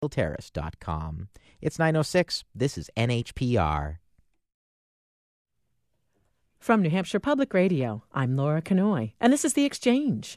Terrace.com. It's 9:06. This is NHPR. From New Hampshire Public Radio, I'm Laura Kanoy, and this is The Exchange.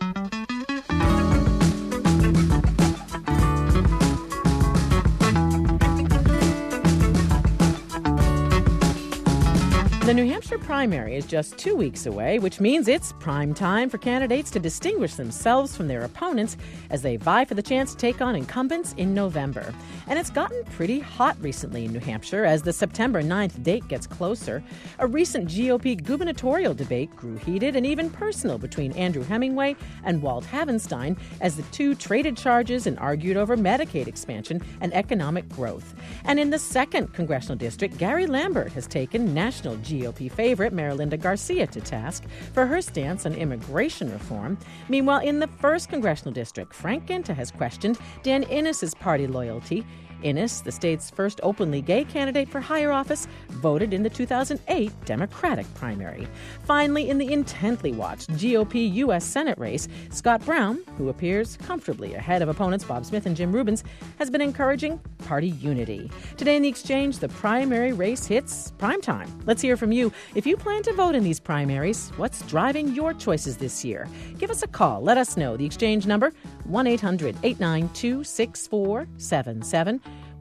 The New Hampshire primary is just 2 weeks away, which means it's prime time for candidates to distinguish themselves from their opponents as they vie for the chance to take on incumbents in November. And it's gotten pretty hot recently in New Hampshire as the September 9th date gets closer. A recent GOP gubernatorial debate grew heated and even personal between Andrew Hemingway and Walt Havenstein as the two traded charges and argued over Medicaid expansion and economic growth. And in the 2nd Congressional District, Gary Lambert has taken national GOP favorite Marilinda Garcia to task for her stance on immigration reform. Meanwhile, in the 1st Congressional District, Frank Ginta has questioned Dan Innes's party loyalty. Innes, the state's first openly gay candidate for higher office, voted in the 2008 Democratic primary. Finally, in the intently watched GOP U.S. Senate race, Scott Brown, who appears comfortably ahead of opponents Bob Smith and Jim Rubens, has been encouraging party unity. Today in the Exchange, the primary race hits primetime. Let's hear from you. If you plan to vote in these primaries, what's driving your choices this year? Give us a call. Let us know. The Exchange number, 1-800-892-6477.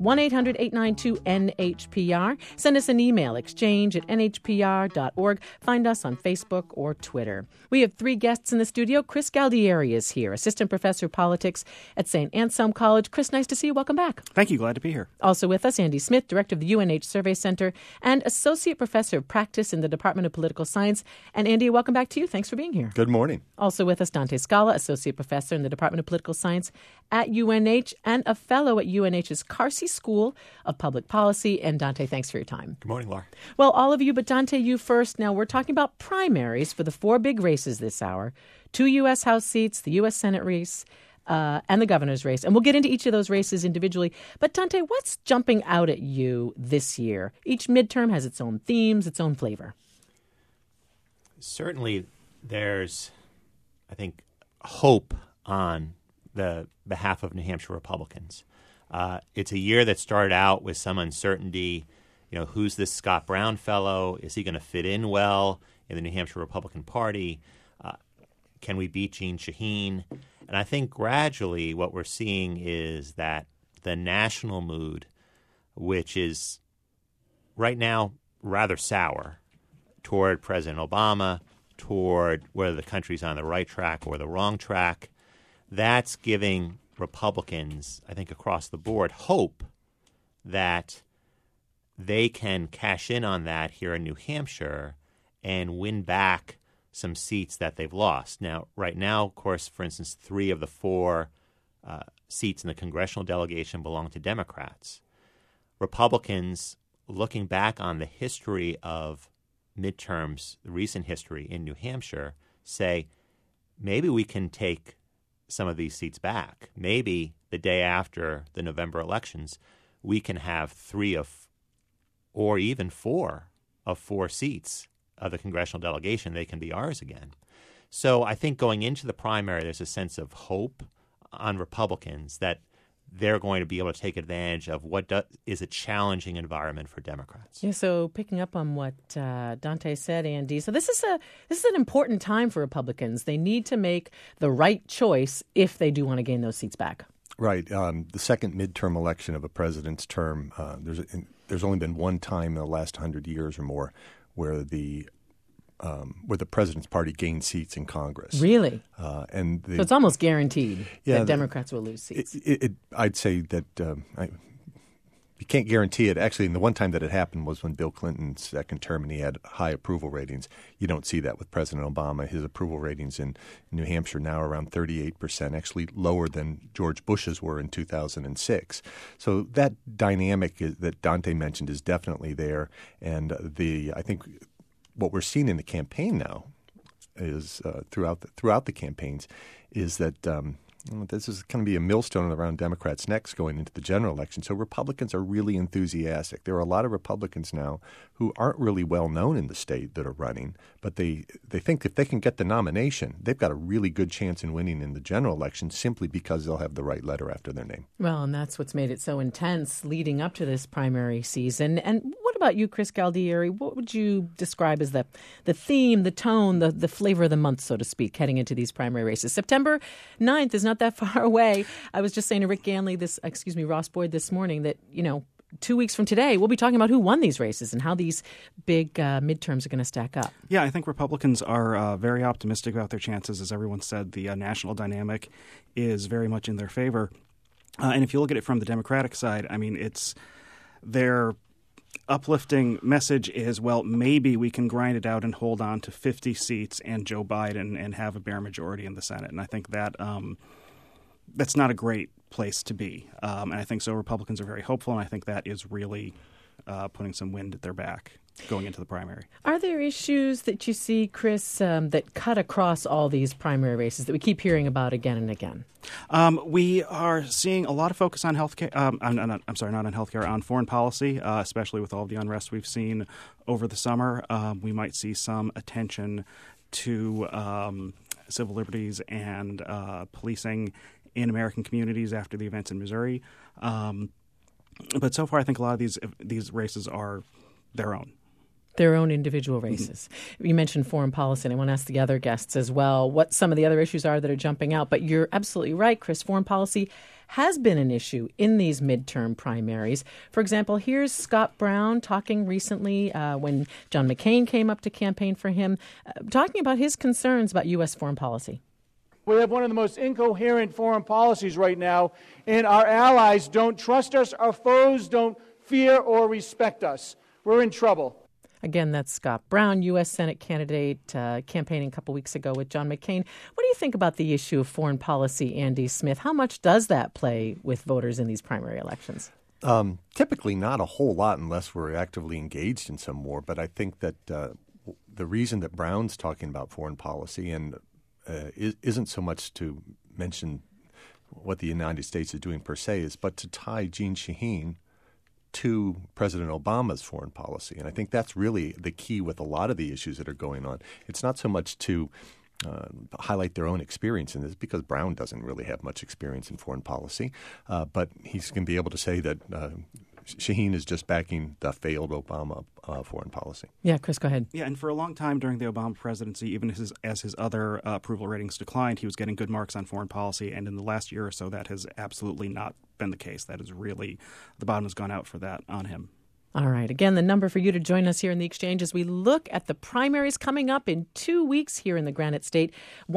1-800-892-NHPR. Send us an email, exchange@nhpr.org. Find us on Facebook or Twitter. We have 3 guests in the studio. Chris Galdieri is here, Assistant Professor of Politics at St. Anselm College. Chris, nice to see you. Welcome back. Thank you. Glad to be here. Also with us, Andy Smith, Director of the UNH Survey Center and Associate Professor of Practice in the Department of Political Science. And Andy, welcome back to you. Thanks for being here. Good morning. Also with us, Dante Scala, Associate Professor in the Department of Political Science at UNH and a Fellow at UNH's Carsey School of Public Policy. And Dante, thanks for your time. Good morning, Laura. Well, all of you, but Dante, you first. Now, we're talking about primaries for the 4 big races this hour. 2 U.S. House seats, the U.S. Senate race, and the governor's race. And we'll get into each of those races individually. But Dante, what's jumping out at you this year? Each midterm has its own themes, its own flavor. Certainly there's, I think, hope on the behalf of New Hampshire Republicans. It's a year that started out with some uncertainty. You know, who's this Scott Brown fellow? Is he going to fit in well in the New Hampshire Republican Party? Can we beat Jeanne Shaheen? And I think gradually what we're seeing is that the national mood, which is right now rather sour toward President Obama, toward whether the country's on the right track or the wrong track, that's giving Republicans, I think across the board, hope that they can cash in on that here in New Hampshire and win back some seats that they've lost. Now, right now, of course, for instance, 3 of the 4 seats in the congressional delegation belong to Democrats. Republicans, looking back on the history of midterms, the recent history in New Hampshire, say maybe we can take some of these seats back. Maybe the day after the November elections, we can have 3 of, or even 4 of 4 seats of the congressional delegation. They can be ours again. So I think going into the primary, there's a sense of hope on Republicans that they're going to be able to take advantage of what is a challenging environment for Democrats. Yeah, so picking up on what Dante said, Andy, so this is an important time for Republicans. They need to make the right choice if they do want to gain those seats back. Right. The second midterm election of a president's term, there's only been one time in the last 100 years or more where the president's party gained seats in Congress. Really? So it's almost guaranteed that Democrats will lose seats. I'd say that you can't guarantee it. Actually, the one time that it happened was when Bill Clinton's second term and he had high approval ratings. You don't see that with President Obama. His approval ratings in New Hampshire now are around 38%, actually lower than George Bush's were in 2006. So that dynamic that Dante mentioned is definitely there. And I think what we're seeing in the campaign now is throughout the campaigns is that This is going to be a millstone around Democrats' necks going into the general election. So Republicans are really enthusiastic. There are a lot of Republicans now who aren't really well known in the state that are running, but they think if they can get the nomination, they've got a really good chance in winning in the general election simply because they'll have the right letter after their name. Well, and that's what's made it so intense leading up to this primary season. And what about you, Chris Galdieri? What would you describe as the theme, the tone, the flavor of the month, so to speak, heading into these primary races? September 9th is not that far away. I was just saying to Rick Ganley, Ross Boyd this morning that, 2 weeks from today, we'll be talking about who won these races and how these big midterms are going to stack up. Yeah, I think Republicans are very optimistic about their chances. As everyone said, the national dynamic is very much in their favor. And if you look at it from the Democratic side, I mean, it's their uplifting message is, well, maybe we can grind it out and hold on to 50 seats and Joe Biden and have a bare majority in the Senate. And I think that that's not a great place to be. And I think so Republicans are very hopeful, and I think that is really putting some wind at their back going into the primary. Are there issues that you see, Chris, that cut across all these primary races that we keep hearing about again and again? We are seeing a lot of focus on healthcare. Not on healthcare, on foreign policy, especially with all of the unrest we've seen over the summer. We might see some attention to civil liberties and policing in American communities after the events in Missouri. But so far, I think a lot of these races are their own. Their own individual races. You mentioned foreign policy, and I want to ask the other guests as well what some of the other issues are that are jumping out. But you're absolutely right, Chris. Foreign policy has been an issue in these midterm primaries. For example, here's Scott Brown talking recently when John McCain came up to campaign for him, talking about his concerns about U.S. foreign policy. We have one of the most incoherent foreign policies right now, and our allies don't trust us. Our foes don't fear or respect us. We're in trouble. Again, that's Scott Brown, U.S. Senate candidate, campaigning a couple weeks ago with John McCain. What do you think about the issue of foreign policy, Andy Smith? How much does that play with voters in these primary elections? Typically not a whole lot unless we're actively engaged in some war. But I think that the reason that Brown's talking about foreign policy and isn't so much to mention what the United States is doing per se, but to tie Jeanne Shaheen to President Obama's foreign policy. And I think that's really the key with a lot of the issues that are going on. It's not so much to highlight their own experience in this, because Brown doesn't really have much experience in foreign policy, but he's going to be able to say that Shaheen is just backing the failed Obama foreign policy. Yeah, Chris, go ahead. Yeah, and for a long time during the Obama presidency, even as his other approval ratings declined, he was getting good marks on foreign policy. And in the last year or so, that has absolutely not been the case. That is really, the bottom has gone out for that on him. All right. Again, the number for you to join us here in the Exchange as we look at the primaries coming up in 2 weeks here in the Granite State,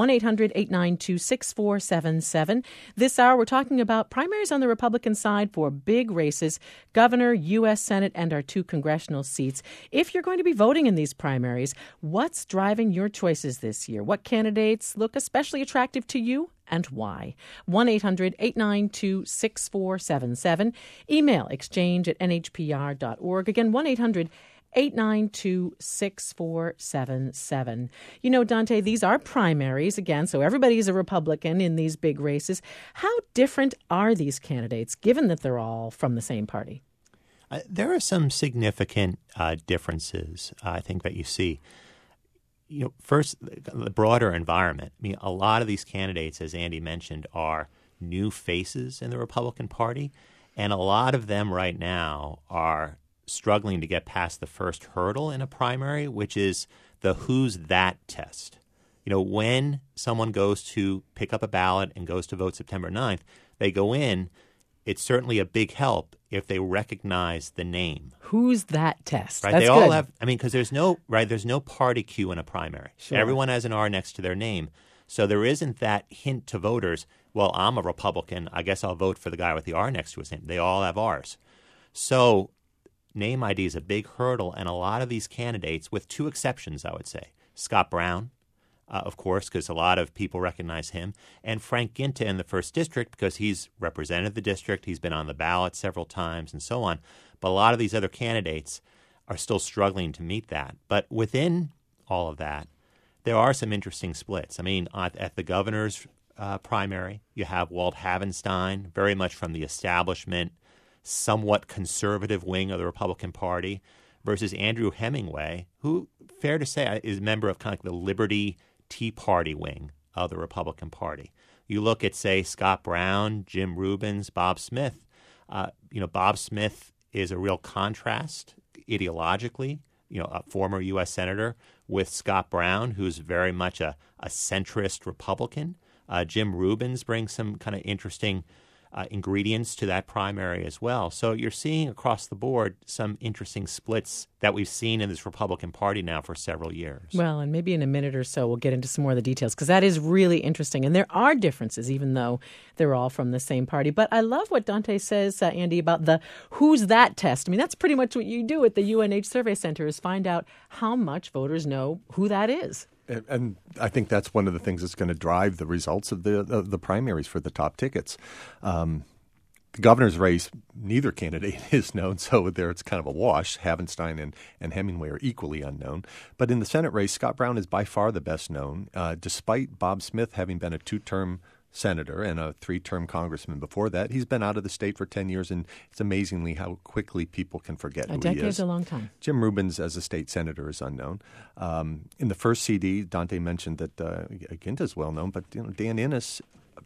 1-800-892-6477. This hour, we're talking about primaries on the Republican side for big races, governor, U.S. Senate, and our 2 congressional seats. If you're going to be voting in these primaries, what's driving your choices this year? What candidates look especially attractive to you? And why? 1-800-892-6477. Email exchange@nhpr.org. Again, 1-800-892-6477. You know, Dante, these are primaries again, so everybody's a Republican in these big races. How different are these candidates, given that they're all from the same party? There are some significant differences, I think, that you see. You know, first, the broader environment. I mean, a lot of these candidates, as Andy mentioned, are new faces in the Republican Party, and a lot of them right now are struggling to get past the first hurdle in a primary, which is the who's that test. You know, when someone goes to pick up a ballot and goes to vote September 9th, they go in. It's certainly a big help if they recognize the name. Who's that test? Right? That's they good. all have. I mean, because there's no party queue in a primary. Sure. Everyone has an R next to their name, so there isn't that hint to voters. Well, I'm a Republican. I guess I'll vote for the guy with the R next to his name. They all have R's. So name ID is a big hurdle, and a lot of these candidates, with 2 exceptions, I would say, Scott Brown, of course, because a lot of people recognize him, and Frank Ginta in the 1st District because he's represented the district, he's been on the ballot several times, and so on. But a lot of these other candidates are still struggling to meet that. But within all of that, there are some interesting splits. I mean, at the governor's primary. You have Walt Havenstein, very much from the establishment, somewhat conservative wing of the Republican Party, versus Andrew Hemingway, who, fair to say, is a member of kind of the Liberty Tea Party wing of the Republican Party. You look at, say, Scott Brown, Jim Rubens, Bob Smith. Bob Smith is a real contrast ideologically, a former U.S. Senator, with Scott Brown, who's very much a centrist Republican. Jim Rubens brings some kind of interesting ingredients to that primary as well. So you're seeing across the board some interesting splits that we've seen in this Republican Party now for several years. Well, and maybe in a minute or so we'll get into some more of the details, because that is really interesting. And there are differences, even though they're all from the same party. But I love what Dante says, Andy, about the who's that test. I mean, that's pretty much what you do at the UNH Survey Center, is find out how much voters know who that is. And I think that's one of the things that's going to drive the results of the primaries for the top tickets. The governor's race, neither candidate is known, so there it's kind of a wash. Havenstein and Hemingway are equally unknown. But in the Senate race, Scott Brown is by far the best known, despite Bob Smith having been a two-term senator and a three-term congressman before that. He's been out of the state for 10 years, and it's amazingly how quickly people can forget who he is. A decade's a long time. Jim Rubens as a state senator is unknown. In the first CD, Dante mentioned that Ginta's well known, but Dan Innes,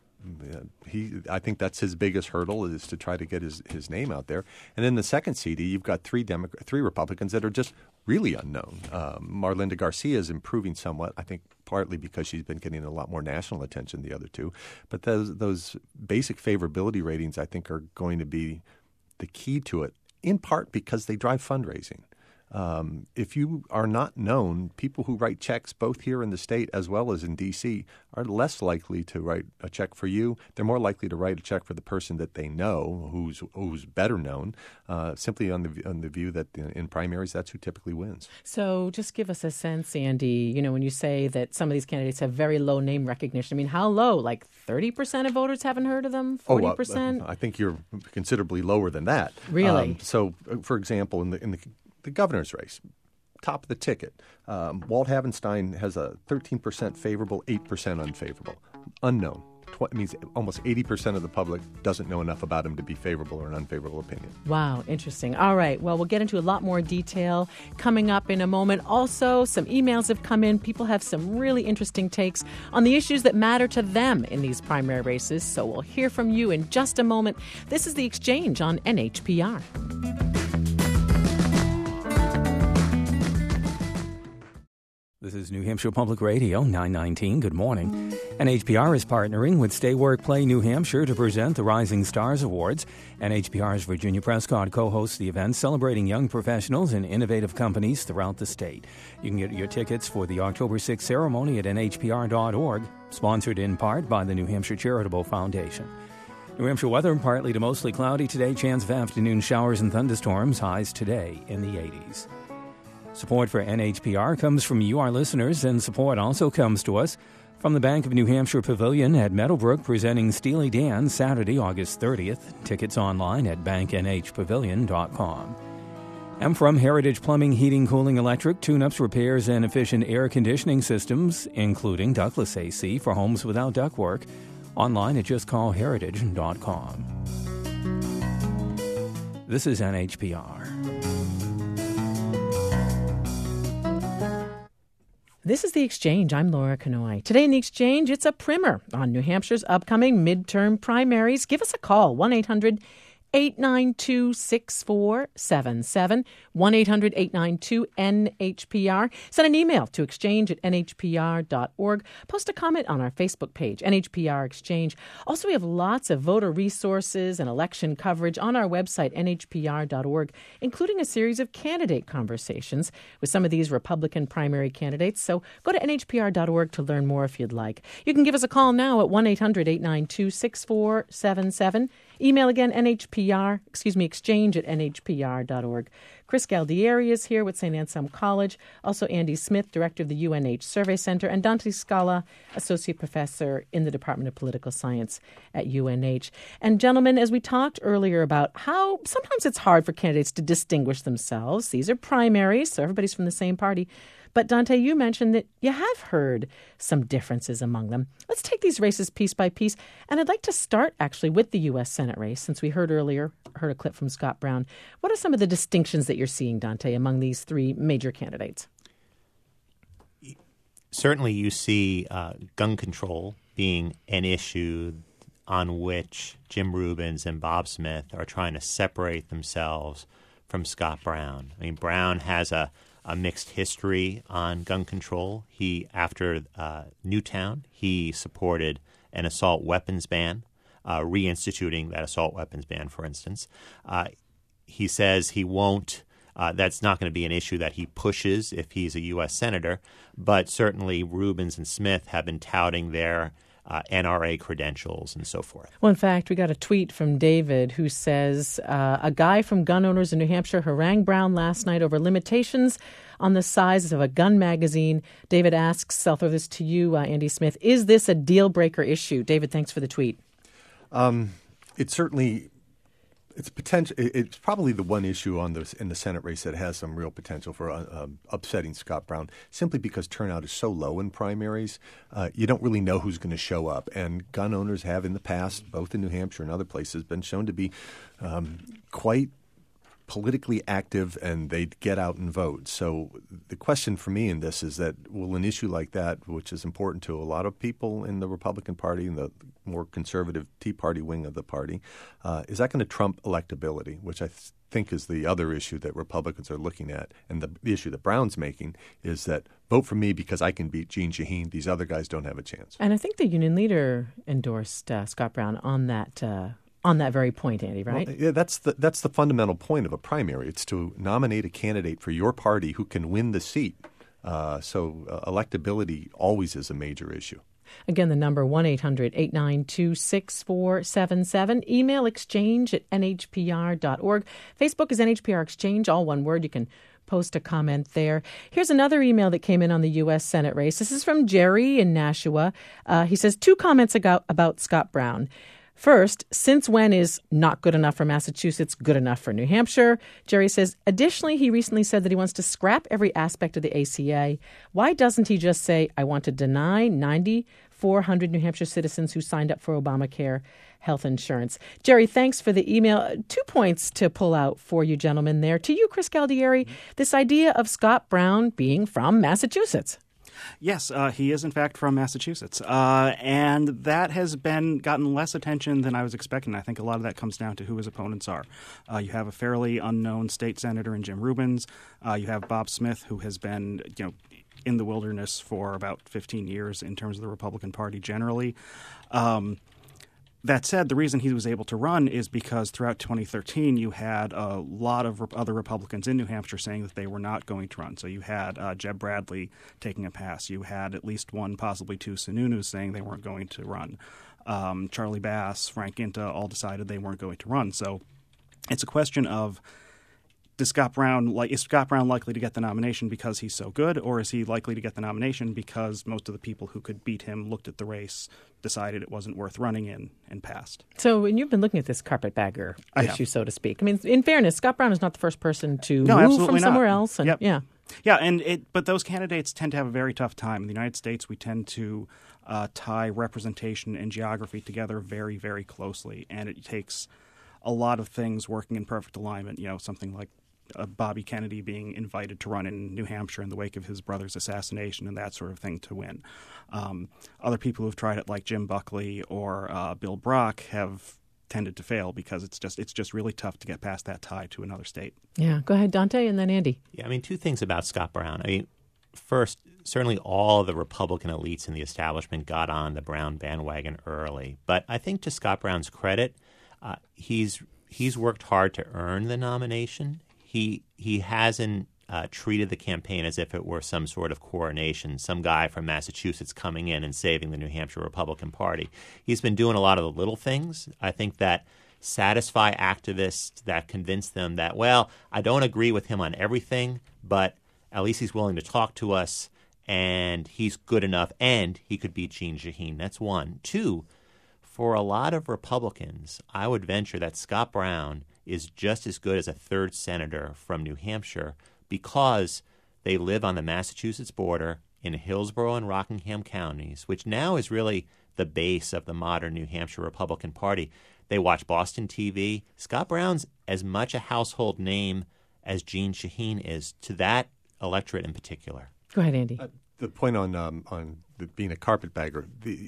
I think that's his biggest hurdle, is to try to get his name out there. And in the second CD, you've got three Republicans that are just really unknown. Marlinda Garcia is improving somewhat, I think partly because she's been getting a lot more national attention than the other two. But those basic favorability ratings, I think, are going to be the key to it, in part because they drive fundraising. If you are not known, people who write checks both here in the state as well as in D.C. are less likely to write a check for you. They're more likely to write a check for the person that they know, who's better known, simply on the view that in primaries, that's who typically wins. So just give us a sense, Andy, when you say that some of these candidates have very low name recognition, I mean, how low? Like 30% of voters haven't heard of them? 40%? I think you're considerably lower than that. Really? So, for example, in the governor's race, top of the ticket, Walt Havenstein has a 13% favorable, 8% unfavorable. Unknown. It means almost 80% of the public doesn't know enough about him to be favorable or an unfavorable opinion. Wow, interesting. All right, well, we'll get into a lot more detail coming up in a moment. Also, some emails have come in. People have some really interesting takes on the issues that matter to them in these primary races, so we'll hear from you in just a moment. This is The Exchange on NHPR. This is New Hampshire Public Radio, 919. Good morning. NHPR is partnering with Stay Work Play New Hampshire to present the Rising Stars Awards. NHPR's Virginia Prescott co-hosts the event, celebrating young professionals and innovative companies throughout the state. You can get your tickets for the October 6th ceremony at nhpr.org, sponsored in part by the New Hampshire Charitable Foundation. New Hampshire weather, partly to mostly cloudy today. Chance of afternoon showers and thunderstorms. Highs today in the 80s. Support for NHPR comes from you, our listeners, and support also comes to us from the Bank of New Hampshire Pavilion at Meadowbrook, presenting Steely Dan Saturday, August 30th. Tickets online at banknhpavilion.com. And from Heritage Plumbing, Heating, Cooling, Electric, tune-ups, repairs, and efficient air conditioning systems, including ductless AC for homes without ductwork. Online at justcallheritage.com. This is NHPR. This is The Exchange. I'm Laura Kanoy. Today in The Exchange, it's a primer on New Hampshire's upcoming midterm primaries. Give us a call, 1-800-892-6477, 1-800-892-NHPR. Send an email to exchange@nhpr.org. Post a comment on our Facebook page, NHPR Exchange. Also, we have lots of voter resources and election coverage on our website, nhpr.org, including a series of candidate conversations with some of these Republican primary candidates. So go to nhpr.org to learn more if you'd like. You can give us a call now at 1-800-892-6477. Email again, exchange@nhpr.org. Chris Galdieri is here with St. Anselm College. Also, Andy Smith, director of the UNH Survey Center, and Dante Scala, associate professor in the Department of Political Science at UNH. And gentlemen, as we talked earlier about how sometimes it's hard for candidates to distinguish themselves. These are primaries, so everybody's from the same party. But Dante, you mentioned that you have heard some differences among them. Let's take these races piece by piece. And I'd like to start actually with the U.S. Senate race, since we heard a clip from Scott Brown. What are some of the distinctions that you're seeing, Dante, among these three major candidates? Certainly you see gun control being an issue on which Jim Rubins and Bob Smith are trying to separate themselves from Scott Brown. I mean, Brown has a mixed history on gun control. After Newtown, he supported an assault weapons ban, reinstituting that assault weapons ban, for instance. He says he won't. That's not going to be an issue that he pushes if he's a U.S. Senator, but certainly Rubins and Smith have been touting their NRA credentials and so forth. Well, in fact, we got a tweet from David who says, a guy from gun owners in New Hampshire harangued Brown last night over limitations on the size of a gun magazine. David asks, I'll throw this to you, Andy Smith, is this a deal-breaker issue? David, thanks for the tweet. It's potential. It's probably the one issue in the Senate race that has some real potential for upsetting Scott Brown, simply because turnout is so low in primaries. You don't really know who's going to show up, and gun owners have in the past, both in New Hampshire and other places, been shown to be quite politically active, and they'd get out and vote. So the question for me in this is that will an issue like that, which is important to a lot of people in the Republican Party and the more conservative Tea Party wing of the party, is that going to trump electability, which I think is the other issue that Republicans are looking at. And the issue that Brown's making is that vote for me because I can beat Jeanne Shaheen. These other guys don't have a chance. And I think the union leader endorsed Scott Brown on that very point, Andy, right? Well, yeah, that's the fundamental point of a primary. It's to nominate a candidate for your party who can win the seat. So electability always is a major issue. Again, the number 1-800-892-6477. Email exchange@nhpr.org. Facebook is NHPR Exchange, all one word. You can post a comment there. Here's another email that came in on the U.S. Senate race. This is from Jerry in Nashua. He says 2 comments about Scott Brown. First, since when is not good enough for Massachusetts good enough for New Hampshire? Jerry says, additionally, he recently said that he wants to scrap every aspect of the ACA. Why doesn't he just say, I want to deny 9,400 New Hampshire citizens who signed up for Obamacare health insurance? Jerry, thanks for the email. 2 points to pull out for you gentlemen there. To you, Chris Galdieri, this idea of Scott Brown being from Massachusetts. Yes, he is in fact from Massachusetts, and that has gotten less attention than I was expecting. I think a lot of that comes down to who his opponents are. You have a fairly unknown state senator in Jim Rubins. You have Bob Smith, who has been, in the wilderness for about 15 years in terms of the Republican Party generally. That said, the reason he was able to run is because throughout 2013, you had a lot of other Republicans in New Hampshire saying that they were not going to run. So you had Jeb Bradley taking a pass. You had at least 1, possibly 2 Sununus saying they weren't going to run. Charlie Bass, Frank Ginta all decided they weren't going to run. So it's a question of, is Scott Brown likely to get the nomination because he's so good, or is he likely to get the nomination because most of the people who could beat him looked at the race, decided it wasn't worth running in, and passed? So, and you've been looking at this carpetbagger issue, so to speak. I mean, in fairness, Scott Brown is not the first person to move from somewhere else. And, yep. Yeah. Yeah, but those candidates tend to have a very tough time. In the United States, we tend to tie representation and geography together very, very closely, and it takes a lot of things working in perfect alignment. Something like Bobby Kennedy being invited to run in New Hampshire in the wake of his brother's assassination and that sort of thing to win. Other people who've tried it, like Jim Buckley or Bill Brock, have tended to fail because it's just really tough to get past that tie to another state. Yeah. Go ahead, Dante, and then Andy. Yeah, 2 things about Scott Brown. First, certainly all the Republican elites in the establishment got on the Brown bandwagon early. But I think to Scott Brown's credit, he's worked hard to earn the nomination. He hasn't treated the campaign as if it were some sort of coronation, some guy from Massachusetts coming in and saving the New Hampshire Republican Party. He's been doing a lot of the little things, I think, that satisfy activists, that convince them that, well, I don't agree with him on everything, but at least he's willing to talk to us, and he's good enough, and he could beat Jeanne Shaheen. That's 1. 2, for a lot of Republicans, I would venture that Scott Brown is just as good as a 3rd senator from New Hampshire because They live on the Massachusetts border in Hillsborough and Rockingham counties, which now is really the base of the modern New Hampshire Republican Party. They watch Boston TV. Scott Brown's as much a household name as Jeanne Shaheen is to that electorate in particular. Go ahead, Andy. The point on being a carpetbagger,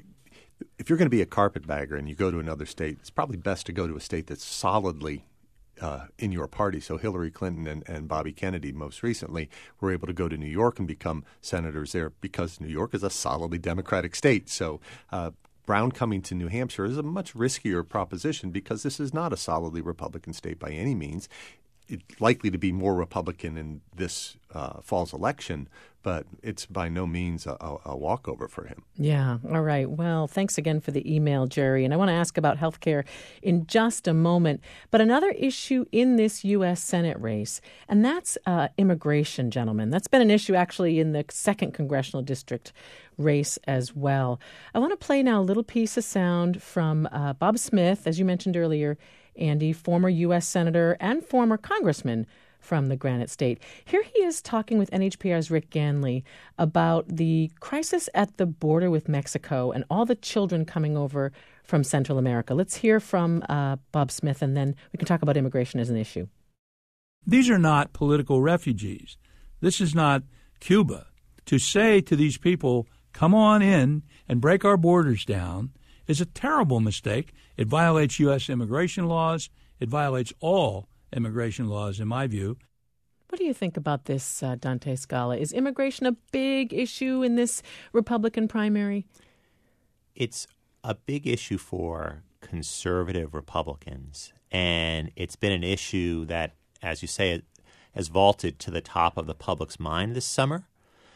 if you're going to be a carpetbagger and you go to another state, it's probably best to go to a state that's solidly in your party. So Hillary Clinton and Bobby Kennedy most recently were able to go to New York and become senators there because New York is a solidly Democratic state. So Brown coming to New Hampshire is a much riskier proposition because this is not a solidly Republican state by any means. It's likely to be more Republican in this fall's election, but it's by no means a walkover for him. Yeah. All right. Well, thanks again for the email, Jerry. And I want to ask about health care in just a moment. But another issue in this U.S. Senate race, and that's immigration, gentlemen. That's been an issue actually in the 2nd Congressional District race as well. I want to play now a little piece of sound from Bob Smith, as you mentioned earlier, Andy, former U.S. Senator and former Congressman from the Granite State. Here he is talking with NHPR's Rick Ganley about the crisis at the border with Mexico and all the children coming over from Central America. Let's hear from Bob Smith, and then we can talk about immigration as an issue. These are not political refugees. This is not Cuba. To say to these people, come on in and break our borders down, is a terrible mistake. It violates U.S. immigration laws. It violates all immigration laws, in my view. What do you think about this, Dante Scala? Is immigration a big issue in this Republican primary? It's a big issue for conservative Republicans, and it's been an issue that, as you say, has vaulted to the top of the public's mind this summer.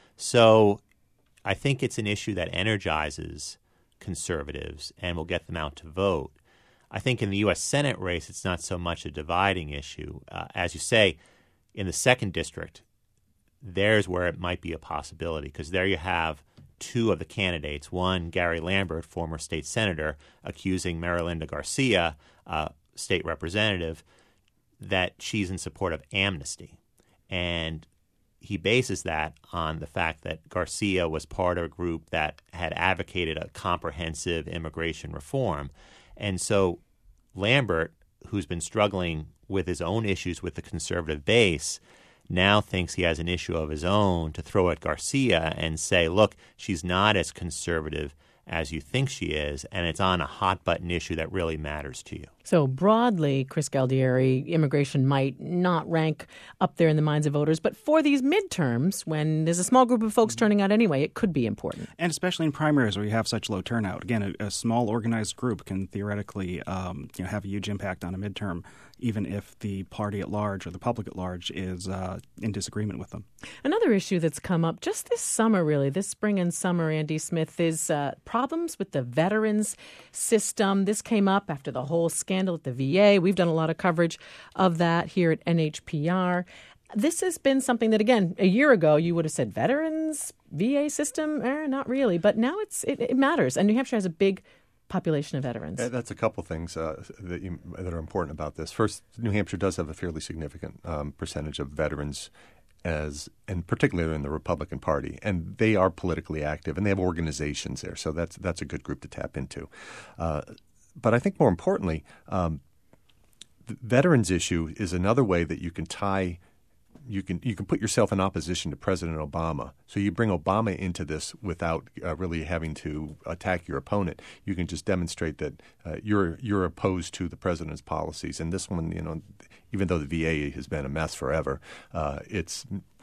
So I think it's an issue that energizes conservatives and will get them out to vote. I think in the U.S. Senate race, it's not so much a dividing issue. As you say, in the 2nd District, there's where it might be a possibility because there you have two of the candidates. One, Gary Lambert, former state senator, accusing Marilinda Garcia, state representative, that she's in support of amnesty. And he bases that on the fact that Garcia was part of a group that had advocated a comprehensive immigration reform. And so Lambert, who's been struggling with his own issues with the conservative base, now thinks he has an issue of his own to throw at Garcia and say, look, she's not as conservative as you think she is, and it's on a hot-button issue that really matters to you. So broadly, Chris Galdieri, immigration might not rank up there in the minds of voters, but for these midterms, when there's a small group of folks turning out anyway, it could be important. And especially in primaries where you have such low turnout. Again, a small organized group can theoretically have a huge impact on a midterm, even if the party at large or the public at large is in disagreement with them. Another issue that's come up just this summer, really, this spring and summer, Andy Smith, is problems with the veterans system. This came up after the whole scandal at the VA. We've done a lot of coverage of that here at NHPR. This has been something that, again, a year ago you would have said veterans, VA system, not really. But now it matters. And New Hampshire has a big population of veterans. That's a couple things that are important about this. First, New Hampshire does have a fairly significant percentage of veterans, and particularly in the Republican Party, and they are politically active and they have organizations there, so that's a good group to tap into. But I think more importantly, the veterans issue is another way that you can tie. You can put yourself in opposition to President Obama. So you bring Obama into this without really having to attack your opponent. You can just demonstrate that you're opposed to the president's policies. And this one, even though the VA has been a mess forever, it's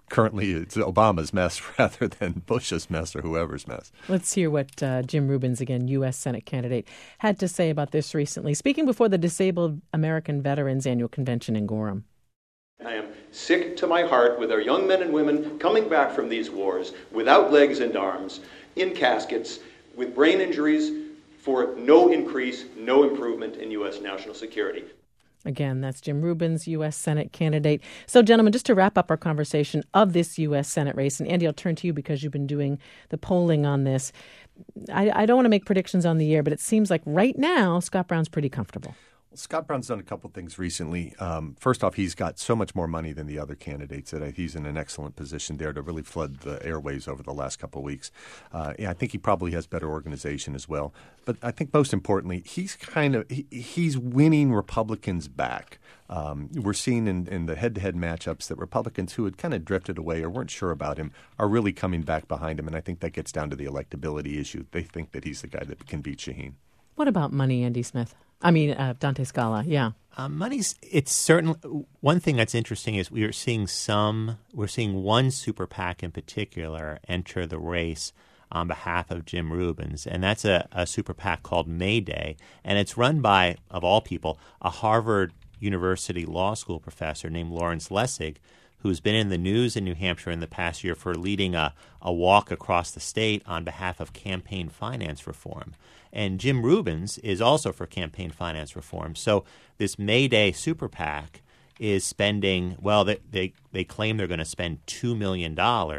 Obama's mess rather than Bush's mess or whoever's mess. Let's hear what Jim Rubens, again, U.S. Senate candidate, had to say about this recently, speaking before the Disabled American Veterans Annual Convention in Gorham. I am sick to my heart with our young men and women coming back from these wars without legs and arms, in caskets, with brain injuries, for no increase, no improvement in U.S. national security. Again, that's Jim Rubens, U.S. Senate candidate. So, gentlemen, just to wrap up our conversation of this U.S. Senate race, and Andy, I'll turn to you because you've been doing the polling on this. I don't want to make predictions on the air, but it seems like right now Scott Brown's pretty comfortable. Scott Brown's done a couple things recently. First off, he's got so much more money than the other candidates that he's in an excellent position there to really flood the airways over the last couple of weeks. I think he probably has better organization as well. But I think most importantly, he's winning Republicans back. We're seeing in the head-to-head matchups that Republicans who had kind of drifted away or weren't sure about him are really coming back behind him, and I think that gets down to the electability issue. They think that he's the guy that can beat Shaheen. What about money, Andy Smith? Dante Scala, yeah. It's certainly one thing that's interesting is we're seeing one super PAC in particular enter the race on behalf of Jim Rubens, and that's a super PAC called Mayday, and it's run by, of all people, a Harvard University law school professor named Lawrence Lessig, who's been in the news in New Hampshire in the past year for leading a walk across the state on behalf of campaign finance reform. And Jim Rubens is also for campaign finance reform. So this Mayday super PAC is spending, well, they claim they're going to spend $2 million.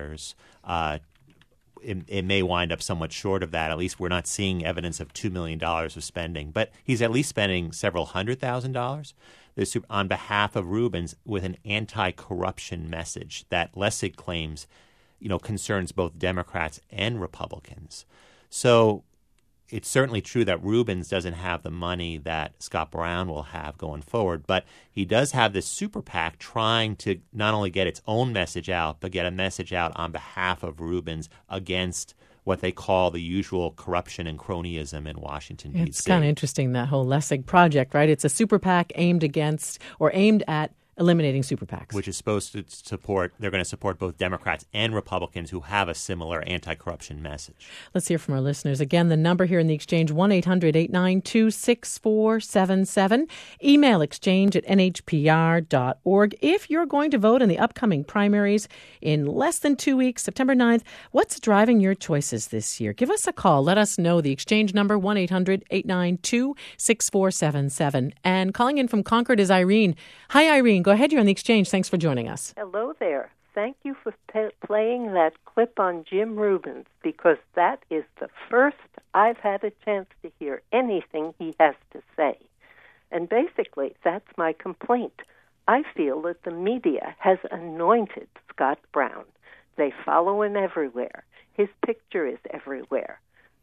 It may wind up somewhat short of that. At least we're not seeing evidence of $2 million of spending. But he's at least spending several $100,000 on behalf of Rubens with an anti-corruption message that Lessig claims, concerns both Democrats and Republicans. So it's certainly true that Rubens doesn't have the money that Scott Brown will have going forward, but he does have this super PAC trying to not only get its own message out, but get a message out on behalf of Rubens against what they call the usual corruption and cronyism in Washington, D.C. It's kind of interesting, that whole Lessig project, right? It's a super PAC aimed at eliminating super PACs. Which is supposed to they're going to support both Democrats and Republicans who have a similar anti-corruption message. Let's hear from our listeners. Again, the number here in the exchange, 1-800-892-6477. Email exchange@nhpr.org. If you're going to vote in the upcoming primaries in less than 2 weeks, September 9th, what's driving your choices this year? Give us a call. Let us know. The exchange number, 1-800-892-6477. And calling in from Concord is Irene. Hi, Irene. Go ahead. You're on the exchange. Thanks for joining us. Hello there. Thank you for playing that clip on Jim Rubens, because that is the first I've had a chance to hear anything he has to say. And basically, that's my complaint. I feel that the media has anointed Scott Brown. They follow him everywhere. His picture is everywhere.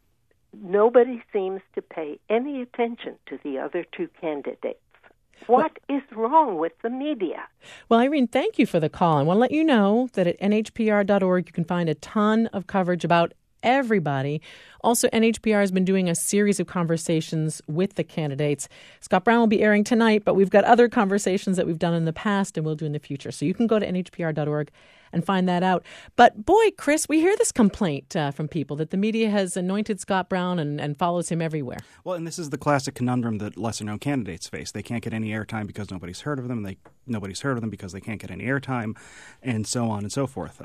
Nobody seems to pay any attention to the other two candidates. What is wrong with the media? Well, Irene, thank you for the call. I want to let you know that at nhpr.org you can find a ton of coverage about everybody. Also, NHPR has been doing a series of conversations with the candidates. Scott Brown will be airing tonight, but we've got other conversations that we've done in the past and we'll do in the future. So you can go to nhpr.org and find that out. But boy, Chris, we hear this complaint from people that the media has anointed Scott Brown and follows him everywhere. Well, and this is the classic conundrum that lesser-known candidates face. They can't get any airtime because nobody's heard of them. Nobody's heard of them because they can't get any airtime, and so on and so forth.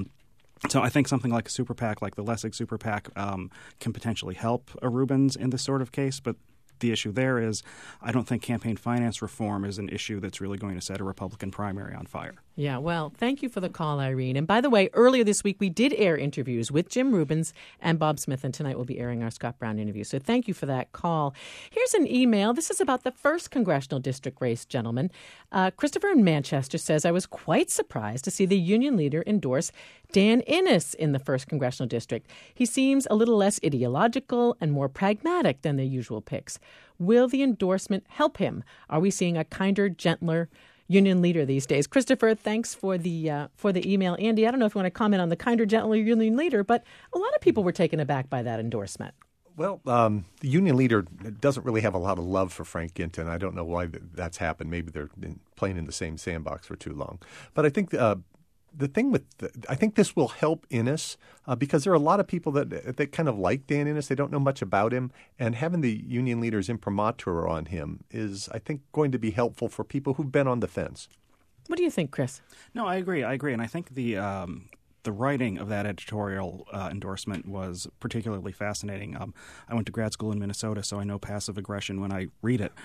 So I think something like a super PAC, like the Lessig super PAC, can potentially help a Rubens in this sort of case. But the issue there is I don't think campaign finance reform is an issue that's really going to set a Republican primary on fire. Yeah, well, thank you for the call, Irene. And by the way, earlier this week, we did air interviews with Jim Rubens and Bob Smith, and tonight we'll be airing our Scott Brown interview. So thank you for that call. Here's an email. This is about the 1st Congressional District race, gentlemen. Christopher in Manchester says, I was quite surprised to see the union leader endorse Dan Innes in the 1st Congressional District. He seems a little less ideological and more pragmatic than the usual picks. Will the endorsement help him? Are we seeing a kinder, gentler union leader these days? Christopher, thanks for the email. Andy, I don't know if you want to comment on the kinder, gentler union leader, but a lot of people were taken aback by that endorsement. Well, the union leader doesn't really have a lot of love for Frank Ginton. I don't know why that's happened. Maybe they're playing in the same sandbox for too long. But I think the thing I think this will help Innes because there are a lot of people that kind of like Dan Innes. They don't know much about him. And having the union leader's imprimatur on him is, I think, going to be helpful for people who've been on the fence. What do you think, Chris? No, I agree. And I think the writing of that editorial endorsement was particularly fascinating. I went to grad school in Minnesota, so I know passive aggression when I read it.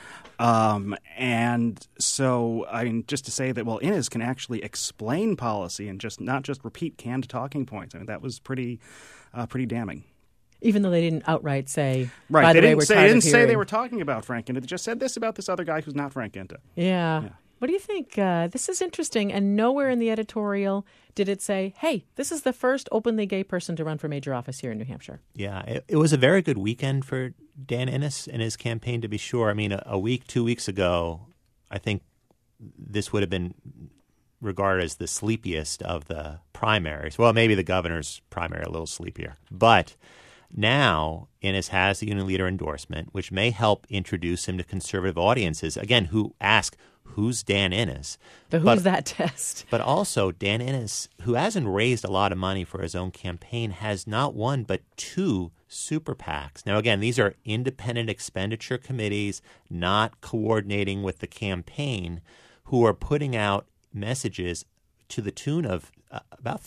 And so, just to say that, well, Innes can actually explain policy and not just repeat canned talking points. I mean, that was pretty damning. Even though they didn't outright say, Right. by the They way, didn't we're say, tired they of didn't say they hearing. were talking about Frank Ginta. They just said this about this other guy who's not Frank Ginta. Yeah. What do you think? This is interesting. And nowhere in the editorial did it say, hey, this is the first openly gay person to run for major office here in New Hampshire. Yeah, it was a very good weekend for Dan Innes and his campaign, to be sure. I mean, a week, 2 weeks ago, I think this would have been regarded as the sleepiest of the primaries. Well, maybe the governor's primary a little sleepier. But now Innes has the union leader endorsement, which may help introduce him to conservative audiences, again, who ask, who's Dan Innes? The who's that test? But also, Dan Innes, who hasn't raised a lot of money for his own campaign, has not one but 2 super PACs. Now, again, these are independent expenditure committees not coordinating with the campaign, who are putting out messages to the tune of about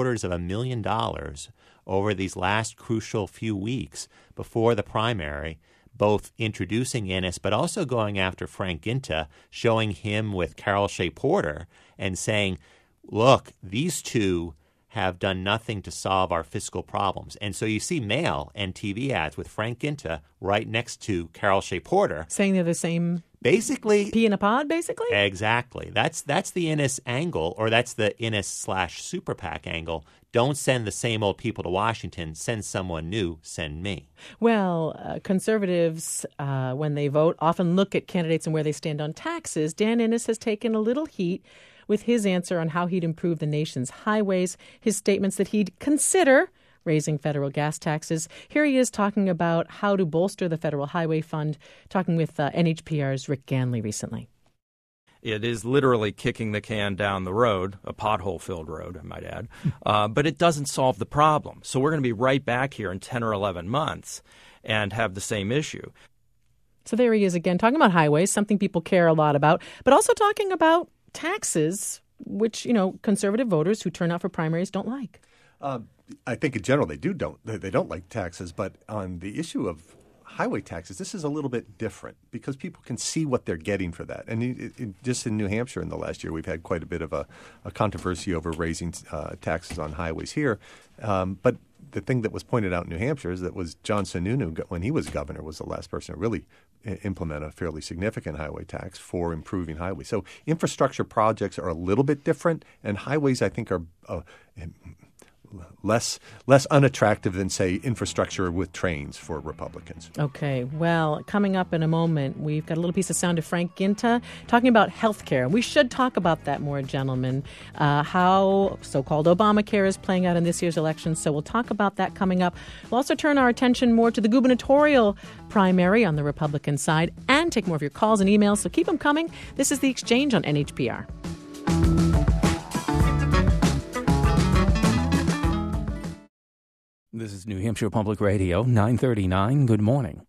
$750,000 over these last crucial few weeks before the primary, both introducing Innes but also going after Frank Ginta, showing him with Carol Shea Porter and saying, look, these two have done nothing to solve our fiscal problems. And so you see mail and TV ads with Frank Ginta right next to Carol Shea Porter. Saying they're the same basically pea in a pod, basically? Exactly. That's the Innes angle, or that's the Innes/Super PAC angle. Don't send the same old people to Washington. Send someone new. Send me. Well, conservatives, when they vote, often look at candidates and where they stand on taxes. Dan Innes has taken a little heat with his answer on how he'd improve the nation's highways, his statements that he'd consider raising federal gas taxes. Here he is talking about how to bolster the Federal Highway Fund, talking with NHPR's Rick Ganley recently. It is literally kicking the can down the road, a pothole-filled road, I might add, but it doesn't solve the problem. So we're going to be right back here in 10 or 11 months and have the same issue. So there he is again, talking about highways, something people care a lot about, but also talking about taxes, which, conservative voters who turn out for primaries don't like. I think in general they don't like taxes, but on the issue of highway taxes, this is a little bit different because people can see what they're getting for that. And just in New Hampshire in the last year, we've had quite a bit of a controversy over raising taxes on highways here. But the thing that was pointed out in New Hampshire is that was John Sununu, when he was governor, was the last person to really implement a fairly significant highway tax for improving highways. So infrastructure projects are a little bit different, and highways, I think, are less unattractive than, say, infrastructure with trains for Republicans. Okay. Well, coming up in a moment, we've got a little piece of sound of Frank Ginta talking about health care. We should talk about that more, gentlemen, how so-called Obamacare is playing out in this year's election. So we'll talk about that coming up. We'll also turn our attention more to the gubernatorial primary on the Republican side and take more of your calls and emails. So keep them coming. This is The Exchange on NHPR. This is New Hampshire Public Radio, 939. Good morning.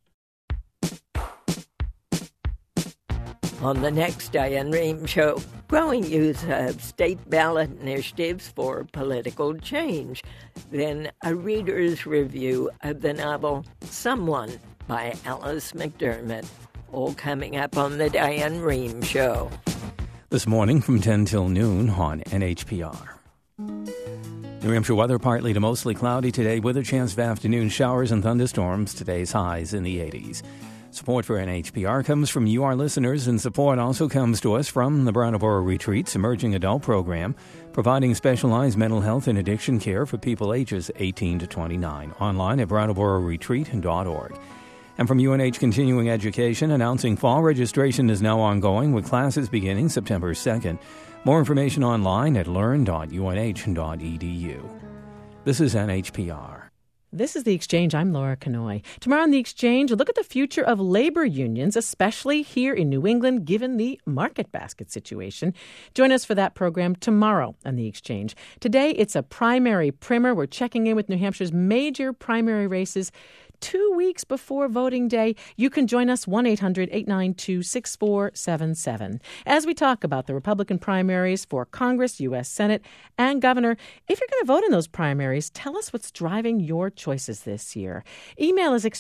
On the next Diane Rehm Show, growing use of state ballot initiatives for political change. Then a reader's review of the novel Someone by Alice McDermott. All coming up on the Diane Rehm Show. This morning from 10 till noon on NHPR. New Hampshire weather partly to mostly cloudy today with a chance of afternoon showers and thunderstorms. Today's highs in the 80s. Support for NHPR comes from you, our listeners, and support also comes to us from the Brattleboro Retreats Emerging Adult Program, providing specialized mental health and addiction care for people ages 18 to 29. Online at brattlebororetreat.org. And from UNH Continuing Education, announcing fall registration is now ongoing with classes beginning September 2nd. More information online at learn.unh.edu. This is NHPR. This is The Exchange. I'm Laura Kanoy. Tomorrow on The Exchange, we'll look at the future of labor unions, especially here in New England, given the market basket situation. Join us for that program tomorrow on The Exchange. Today, it's a primary primer. We're checking in with New Hampshire's major primary races 2 weeks before voting day. You can join us 1-800-892-6477. As we talk about the Republican primaries for Congress, U.S. Senate, and Governor, if you're going to vote in those primaries, tell us what's driving your choices this year. Email is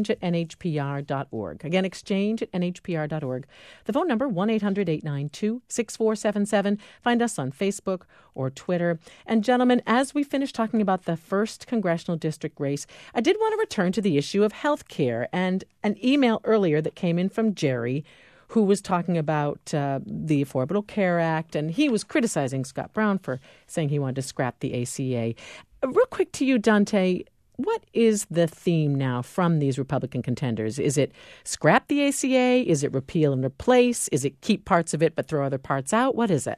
exchange@nhpr.org. Again, exchange@nhpr.org. The phone number, 1-800-892-6477. Find us on Facebook or Twitter. And gentlemen, as we finish talking about the 1st Congressional District race, I did want to return to the issue of health care and an email earlier that came in from Jerry, who was talking about the Affordable Care Act, and he was criticizing Scott Brown for saying he wanted to scrap the ACA. Real quick to you, Dante, what is the theme now from these Republican contenders? Is it scrap the ACA? Is it repeal and replace? Is it keep parts of it but throw other parts out? What is it?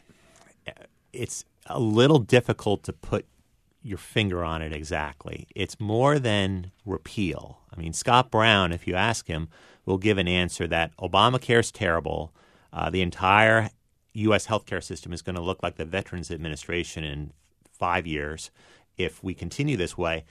It's a little difficult to put your finger on it exactly. It's more than repeal. I mean, Scott Brown, if you ask him, will give an answer that Obamacare is terrible. The entire U.S. healthcare system is going to look like the Veterans Administration in 5 years if we continue this way.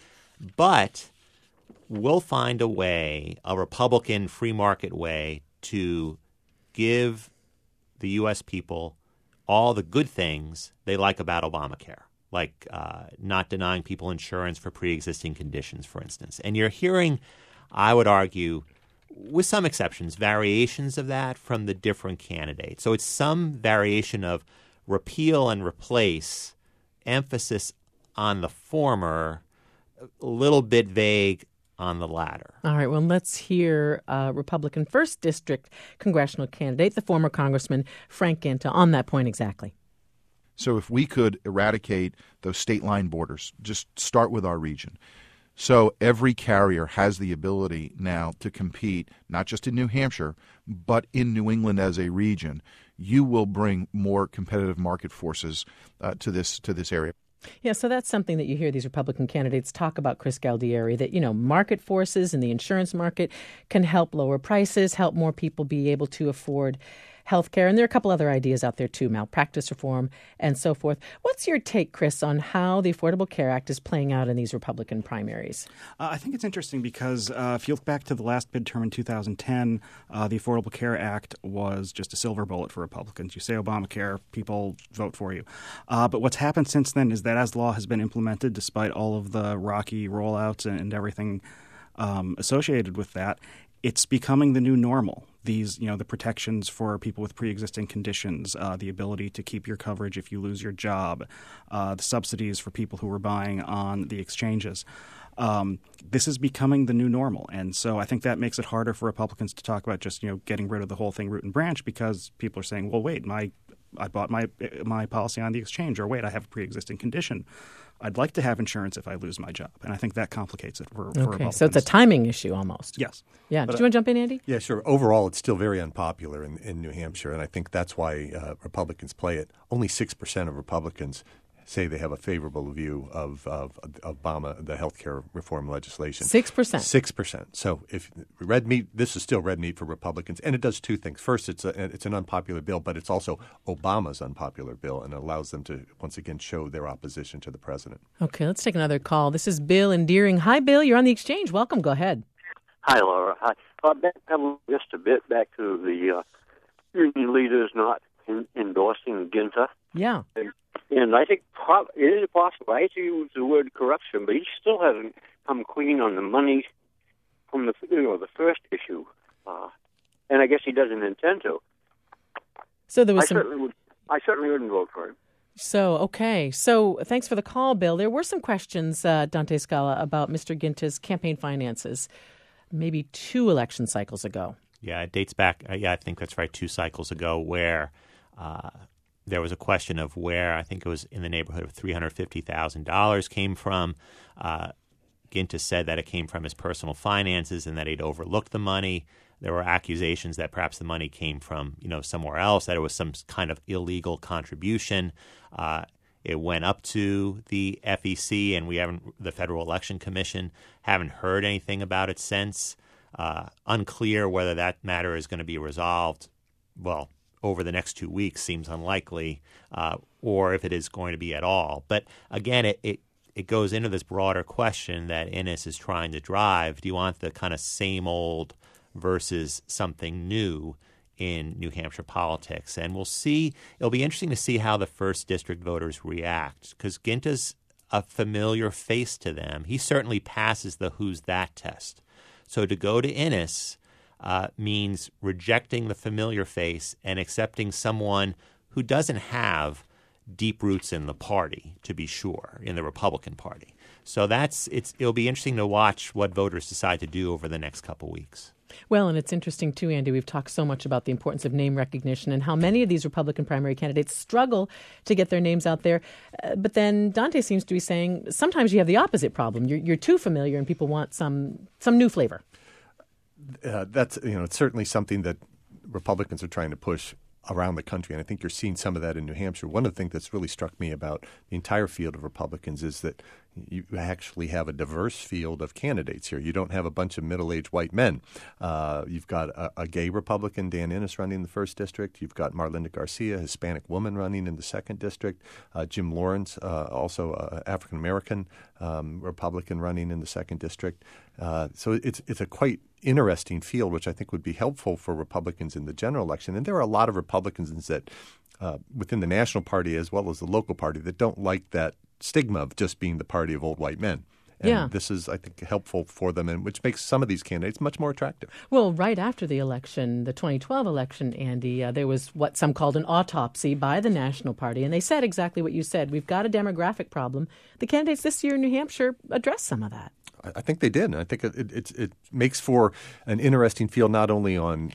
But we'll find a way, a Republican free market way, to give the U.S. people all the good things they like about Obamacare, like not denying people insurance for pre-existing conditions, for instance. And you're hearing, I would argue, with some exceptions, variations of that from the different candidates. So it's some variation of repeal and replace, emphasis on the former, a little bit vague on the latter. All right, well, let's hear Republican 1st District congressional candidate, the former Congressman Frank Ginta, on that point exactly. So if we could eradicate those state line borders, just start with our region. So every carrier has the ability now to compete, not just in New Hampshire, but in New England as a region. You will bring more competitive market forces to this area. Yeah, so that's something that you hear these Republican candidates talk about, Chris Galdieri, that, market forces in the insurance market can help lower prices, help more people be able to afford health care. And there are a couple other ideas out there, too, malpractice reform and so forth. What's your take, Chris, on how the Affordable Care Act is playing out in these Republican primaries? I think it's interesting because if you look back to the last midterm in 2010, the Affordable Care Act was just a silver bullet for Republicans. You say Obamacare, people vote for you. But what's happened since then is that as law has been implemented, despite all of the rocky rollouts and everything associated with that, it's becoming the new normal. These, the protections for people with pre-existing conditions, the ability to keep your coverage if you lose your job, the subsidies for people who were buying on the exchanges. This is becoming the new normal. And so I think that makes it harder for Republicans to talk about just, getting rid of the whole thing root and branch, because people are saying, well, wait, I bought my policy on the exchange, or wait, I have a pre-existing condition. I'd like to have insurance if I lose my job. And I think that complicates it for Republicans. So it's a timing issue almost. Yes. Yeah. Did you want to jump in, Andy? Yeah, sure. Overall, it's still very unpopular in New Hampshire, and I think that's why Republicans play it. Only 6% of Republicans say they have a favorable view of Obama, the health care reform legislation. 6%. 6%. So if red meat, this is still red meat for Republicans, and it does two things. First, it's an unpopular bill, but it's also Obama's unpopular bill, and it allows them to once again show their opposition to the president. Okay, let's take another call. This is Bill in Deering. Hi, Bill. You're on the exchange. Welcome. Go ahead. Hi, Laura. Hi. Backpedaling just a bit back to the union leaders not endorsing Ginta. Yeah. And I think it is possible. I hate to use the word corruption, but he still hasn't come clean on the money from the first issue, and I guess he doesn't intend to. So there was I certainly wouldn't vote for him. So, okay. So thanks for the call, Bill. There were some questions, Dante Scala, about Mr. Ginta's campaign finances maybe 2 election cycles ago. Yeah, it dates back, I think that's right, 2 cycles ago, where there was a question of where, I think it was in the neighborhood of $350,000 came from. Ginta said that it came from his personal finances and that he'd overlooked the money. There were accusations that perhaps the money came from, somewhere else, that it was some kind of illegal contribution. It went up to the FEC, and the Federal Election Commission, haven't heard anything about it since. Unclear whether that matter is going to be resolved, over the next 2 weeks seems unlikely, or if it is going to be at all. But again, it goes into this broader question that Innis is trying to drive. Do you want the kind of same old versus something new in New Hampshire politics? And we'll see. It'll be interesting to see how the 1st District voters react, because Ginta's a familiar face to them. He certainly passes the who's that test. So to go to Innis means rejecting the familiar face and accepting someone who doesn't have deep roots in the party, to be sure, in the Republican Party. So it'll be interesting to watch what voters decide to do over the next couple weeks. Well, and it's interesting, too, Andy, we've talked so much about the importance of name recognition and how many of these Republican primary candidates struggle to get their names out there. But then Dante seems to be saying sometimes you have the opposite problem. You're too familiar and people want some new flavor. That's it's certainly something that Republicans are trying to push around the country, and I think you're seeing some of that in New Hampshire. One of the things that's really struck me about the entire field of Republicans is that you actually have a diverse field of candidates here. You don't have a bunch of middle-aged white men. You've got a gay Republican, Dan Innis, running in the 1st District. You've got Marlinda Garcia, a Hispanic woman, running in the 2nd District. Jim Lawrence, also an African-American Republican, running in the 2nd District. So it's a quite interesting field, which I think would be helpful for Republicans in the general election. And there are a lot of Republicans that within the national party as well as the local party that don't like that stigma of just being the party of old white men. And this is, I think, helpful for them, and which makes some of these candidates much more attractive. Well, right after the election, the 2012 election, Andy, there was what some called an autopsy by the National Party, and they said exactly what you said. We've got a demographic problem. The candidates this year in New Hampshire addressed some of that. I think they did. And I think it makes for an interesting field not only on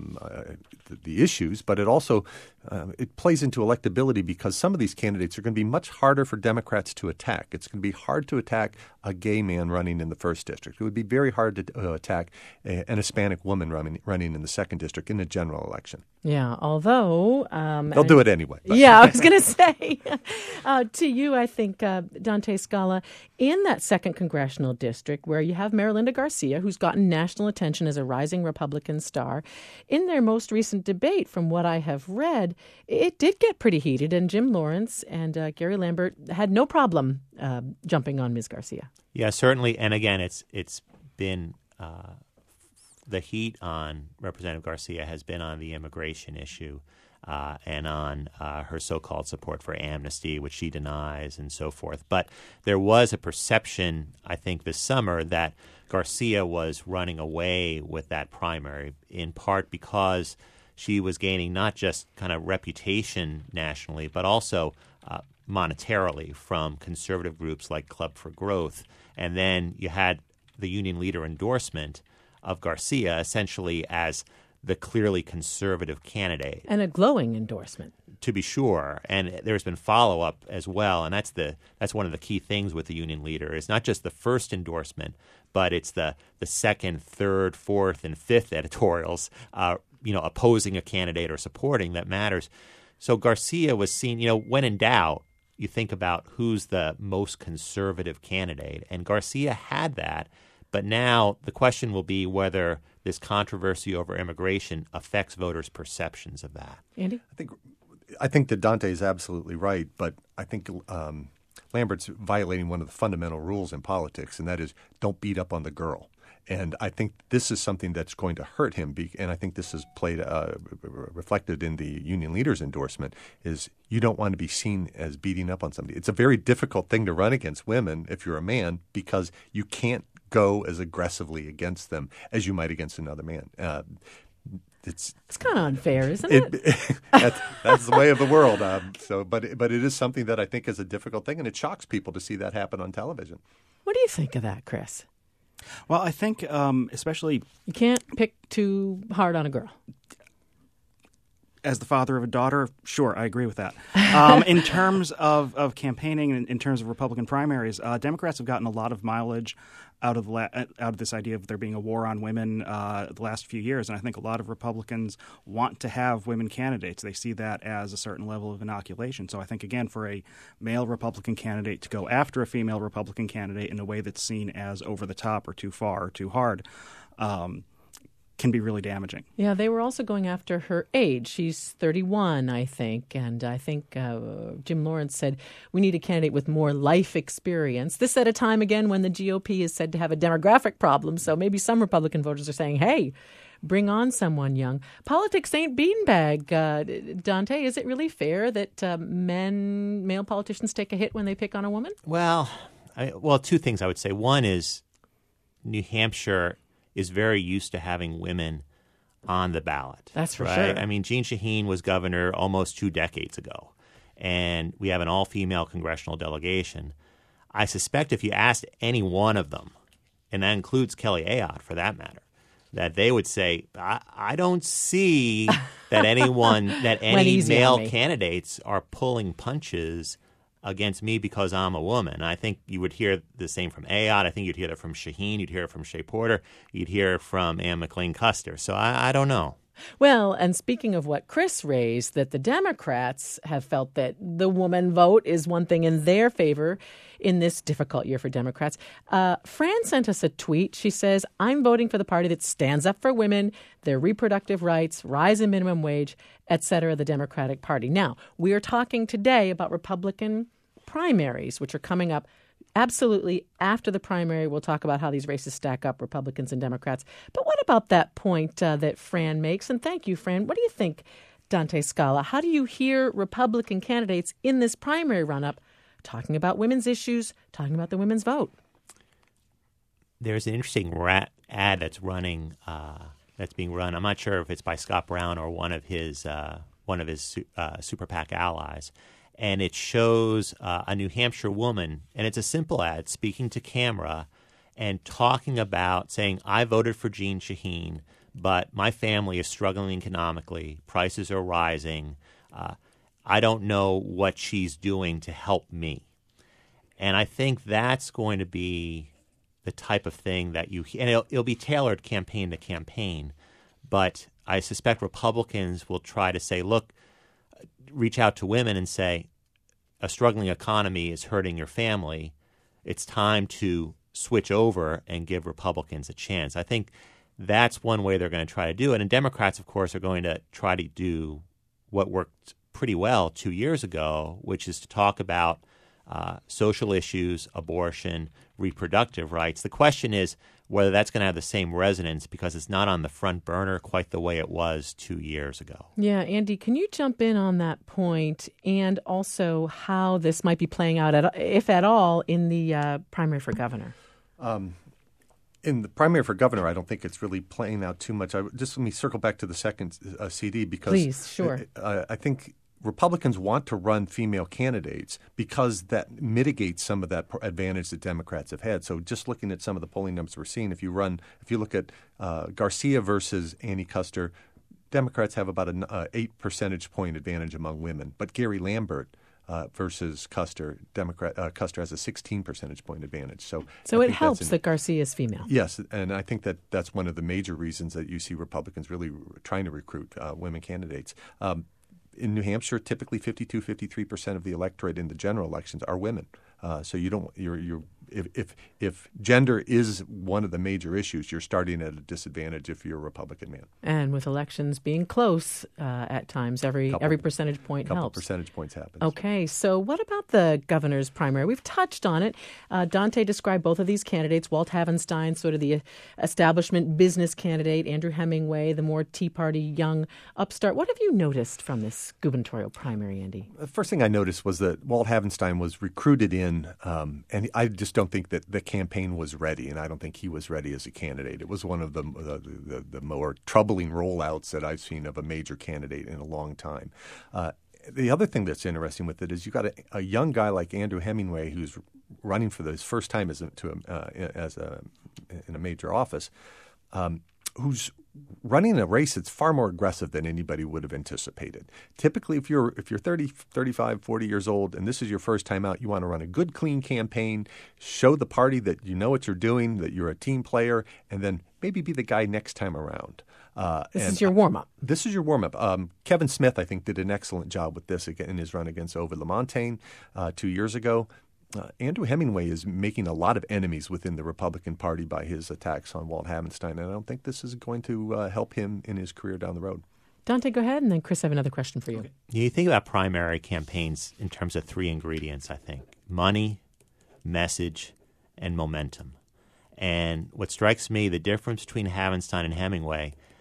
the issues, but it also it plays into electability because some of these candidates are going to be much harder for Democrats to attack. It's going to be hard to attack a gay man running in the 1st District. It would be very hard to attack an Hispanic woman running in the 2nd District in a general election. Yeah, although they'll do it anyway. But. Yeah, I was going to say to you, I think, Dante Scala, in that 2nd congressional district where you have Marlinda Garcia, who's gotten national attention as a rising Republican star, in their most recent debate, from what I have read, it did get pretty heated, and Jim Lawrence and Gary Lambert had no problem jumping on Ms. Garcia. Yeah, certainly. And again, it's been the heat on Representative Garcia has been on the immigration issue and on her so-called support for amnesty, which she denies, and so forth. But there was a perception, I think, this summer that Garcia was running away with that primary, in part because she was gaining not just kind of reputation nationally, but also monetarily from conservative groups like Club for Growth. And then you had the union leader endorsement of Garcia essentially as the clearly conservative candidate. And a glowing endorsement. To be sure. And there's been follow-up as well. And that's one of the key things with the union leader. It's not just the first endorsement, but it's the second, third, fourth, and fifth editorials opposing a candidate or supporting that matters. So Garcia was seen, when in doubt, you think about who's the most conservative candidate. And Garcia had that. But now the question will be whether this controversy over immigration affects voters' perceptions of that. Andy? I think that Dante is absolutely right, but I think Lambert's violating one of the fundamental rules in politics, and that is don't beat up on the girl. And I think this is something that's going to hurt him, and I think this is reflected in the union leader's endorsement, is you don't want to be seen as beating up on somebody. It's a very difficult thing to run against women if you're a man because you can't go as aggressively against them as you might against another man. It's kind of unfair, isn't it? That's the way of the world. But it is something that I think is a difficult thing, and it shocks people to see that happen on television. What do you think of that, Chris? Well, I think especially... You can't pick too hard on a girl. As the father of a daughter, sure, I agree with that. In terms of campaigning and in terms of Republican primaries, Democrats have gotten a lot of mileage out of this idea of there being a war on women the last few years, and I think a lot of Republicans want to have women candidates. They see that as a certain level of inoculation. So I think, again, for a male Republican candidate to go after a female Republican candidate in a way that's seen as over the top or too far or too hard can be really damaging. Yeah, they were also going after her age. She's 31, I think, and I think Jim Lawrence said we need a candidate with more life experience. This at a time, again, when the GOP is said to have a demographic problem, so maybe some Republican voters are saying, hey, bring on someone young. Politics ain't beanbag. Dante, is it really fair that male politicians take a hit when they pick on a woman? Well, two things I would say. One is New Hampshire is very used to having women on the ballot. That's for right? sure. I mean, Jeanne Shaheen was governor almost 2 decades ago, and we have an all-female congressional delegation. I suspect if you asked any one of them, and that includes Kelly Ayotte for that matter, that they would say, I don't see that any male candidates are pulling punches against me because I'm a woman. I think you would hear the same from Ayotte. I think you'd hear that from Shaheen. You'd hear it from Shea Porter. You'd hear it from Ann McLean Custer. So I don't know. Well, and speaking of what Chris raised, that the Democrats have felt that the woman vote is one thing in their favor in this difficult year for Democrats. Fran sent us a tweet. She says, I'm voting for the party that stands up for women, their reproductive rights, rise in minimum wage, etc., the Democratic Party. Now, we are talking today about Republican primaries, which are coming up absolutely after the primary. We'll talk about how these races stack up, Republicans and Democrats. But what about that point that Fran makes? And thank you, Fran. What do you think, Dante Scala? How do you hear Republican candidates in this primary run-up talking about women's issues, talking about the women's vote? There's an interesting ad that's being run. I'm not sure if it's by Scott Brown or one of his Super PAC allies. And it shows a New Hampshire woman, and it's a simple ad, speaking to camera and talking about saying, I voted for Jeanne Shaheen, but my family is struggling economically. Prices are rising. I don't know what she's doing to help me. And I think that's going to be the type of thing that and it'll be tailored campaign to campaign. But I suspect Republicans will try to say, look, reach out to women and say, a struggling economy is hurting your family. It's time to switch over and give Republicans a chance. I think that's one way they're going to try to do it. And Democrats, of course, are going to try to do what worked pretty well 2 years ago, which is to talk about social issues, abortion, reproductive rights. The question is whether that's going to have the same resonance because it's not on the front burner quite the way it was 2 years ago. Yeah, Andy, can you jump in on that point and also how this might be playing out, if at all, in the primary for governor? In the primary for governor, I don't think it's really playing out too much. Just let me circle back to the second CD because please, sure. I think Republicans want to run female candidates because that mitigates some of that advantage that Democrats have had. So just looking at some of the polling numbers we're seeing, if you look at Garcia versus Annie Custer, Democrats have about an 8 percentage point advantage among women. But Gary Lambert versus Custer, Custer has a 16 percentage point advantage. So it helps that Garcia is female. Yes, and I think that's one of the major reasons that you see Republicans really trying to recruit women candidates. In New Hampshire, typically 53% of the electorate in the general elections are women. So if gender is one of the major issues, you're starting at a disadvantage if you're a Republican man. And with elections being close at times, every percentage point helps. Couple percentage points happen. Okay, so what about the governor's primary? We've touched on it. Dante described both of these candidates. Walt Havenstein, sort of the establishment business candidate. Andrew Hemingway, the more Tea Party young upstart. What have you noticed from this gubernatorial primary, Andy? The first thing I noticed was that Walt Havenstein was recruited in, and I just don't think that the campaign was ready, and I don't think he was ready as a candidate. It was one of the more troubling rollouts that I've seen of a major candidate in a long time. The other thing that's interesting with it is you got a young guy like Andrew Hemingway who's running for his first time in a major office, who's running a race that's far more aggressive than anybody would have anticipated. Typically, if you're 30, 35, 40 years old and this is your first time out, you want to run a good, clean campaign, show the party that you know what you're doing, that you're a team player, and then maybe be the guy next time around. This is your warm-up. This is your warm-up. Kevin Smith, I think, did an excellent job with this in his run against Ovid LaMontagne 2 years ago. Andrew Hemingway is making a lot of enemies within the Republican Party by his attacks on Walt Havenstein, and I don't think this is going to help him in his career down the road. Dante, go ahead, and then Chris, I have another question for you. Okay. You think about primary campaigns in terms of 3 ingredients, I think. Money, message, and momentum. And what strikes me, the difference between Havenstein and Hemingway,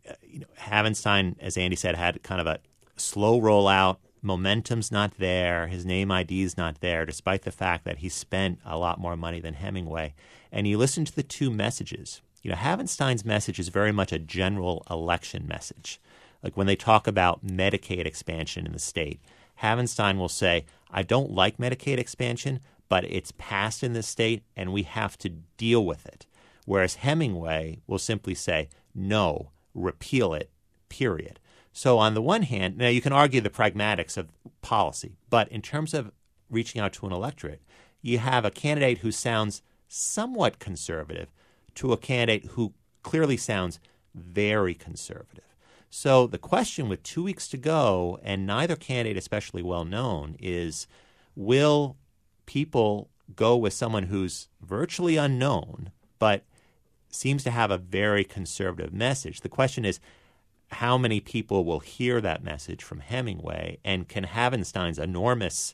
Havenstein, as Andy said, had kind of a slow rollout. Momentum's not there. His name ID is not there, despite the fact that he spent a lot more money than Hemingway. And you listen to the two messages. Havenstein's message is very much a general election message. Like when they talk about Medicaid expansion in the state, Havenstein will say, I don't like Medicaid expansion, but it's passed in this state and we have to deal with it. Whereas Hemingway will simply say, no, repeal it, period. So on the one hand, now you can argue the pragmatics of policy, but in terms of reaching out to an electorate, you have a candidate who sounds somewhat conservative to a candidate who clearly sounds very conservative. So the question with 2 weeks to go, and neither candidate especially well known, is will people go with someone who's virtually unknown but seems to have a very conservative message? The question is, how many people will hear that message from Hemingway, and can Havenstein's enormous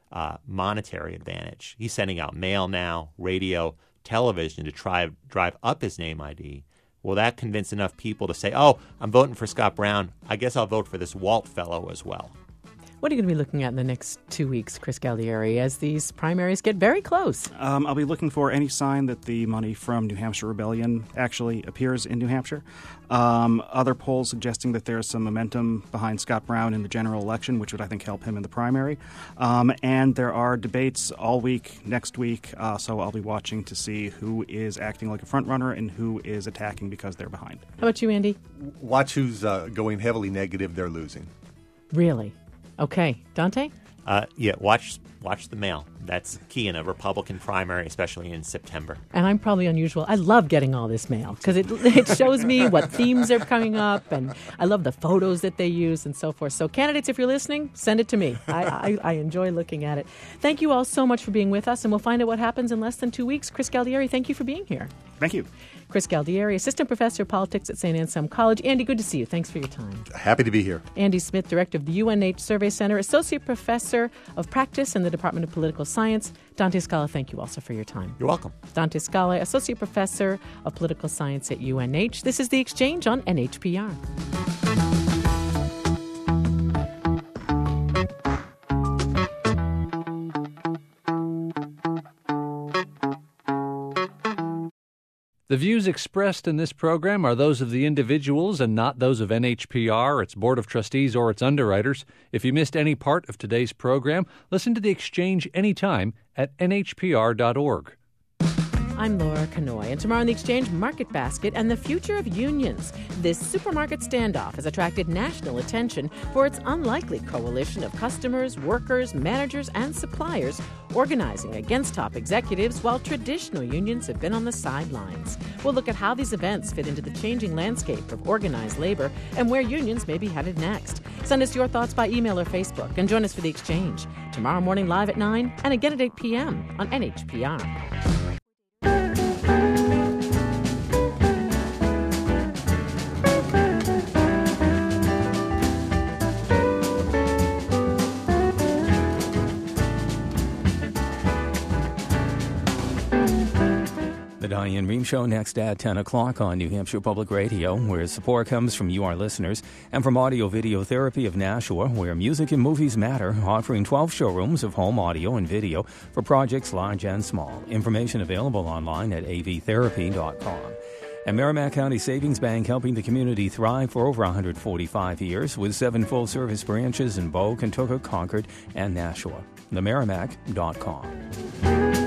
monetary advantage, he's sending out mail now, radio, television to try drive up his name ID, will that convince enough people to say, oh, I'm voting for Scott Brown, I guess I'll vote for this Walt fellow as well? What are you going to be looking at in the next 2 weeks, Chris Galdieri, as these primaries get very close? I'll be looking for any sign that the money from New Hampshire Rebellion actually appears in New Hampshire. Other polls suggesting that there's some momentum behind Scott Brown in the general election, which would, I think, help him in the primary. And there are debates all week next week, so I'll be watching to see who is acting like a front runner and who is attacking because they're behind. How about you, Andy? Watch who's going heavily negative. They're losing. Really? Okay. Dante? Watch the mail. That's key in a Republican primary, especially in September. And I'm probably unusual. I love getting all this mail because it shows me what themes are coming up, and I love the photos that they use and so forth. So candidates, if you're listening, send it to me. I enjoy looking at it. Thank you all so much for being with us, and we'll find out what happens in less than 2 weeks. Chris Galdieri, thank you for being here. Thank you. Chris Galdieri, Assistant Professor of Politics at St. Anselm College. Andy, good to see you. Thanks for your time. Happy to be here. Andy Smith, Director of the UNH Survey Center, Associate Professor of Practice in the Department of Political Science. Dante Scala, thank you also for your time. You're welcome. Dante Scala, Associate Professor of Political Science at UNH. This is The Exchange on NHPR. The views expressed in this program are those of the individuals and not those of NHPR, its Board of Trustees, or its underwriters. If you missed any part of today's program, listen to The Exchange anytime at nhpr.org. I'm Laura Kanoy, and tomorrow on The Exchange, Market Basket and the future of unions. This supermarket standoff has attracted national attention for its unlikely coalition of customers, workers, managers, and suppliers organizing against top executives while traditional unions have been on the sidelines. We'll look at how these events fit into the changing landscape of organized labor and where unions may be headed next. Send us your thoughts by email or Facebook and join us for The Exchange tomorrow morning live at 9 and again at 8 p.m. on NHPR. The Diane Rehm Show next at 10 o'clock on New Hampshire Public Radio, where support comes from you, our listeners, and from Audio Video Therapy of Nashua, where music and movies matter, offering 12 showrooms of home audio and video for projects large and small. Information available online at avtherapy.com. And Merrimack County Savings Bank, helping the community thrive for over 145 years with 7 full-service branches in Bow, Kentucky, Concord, and Nashua. themerrimack.com.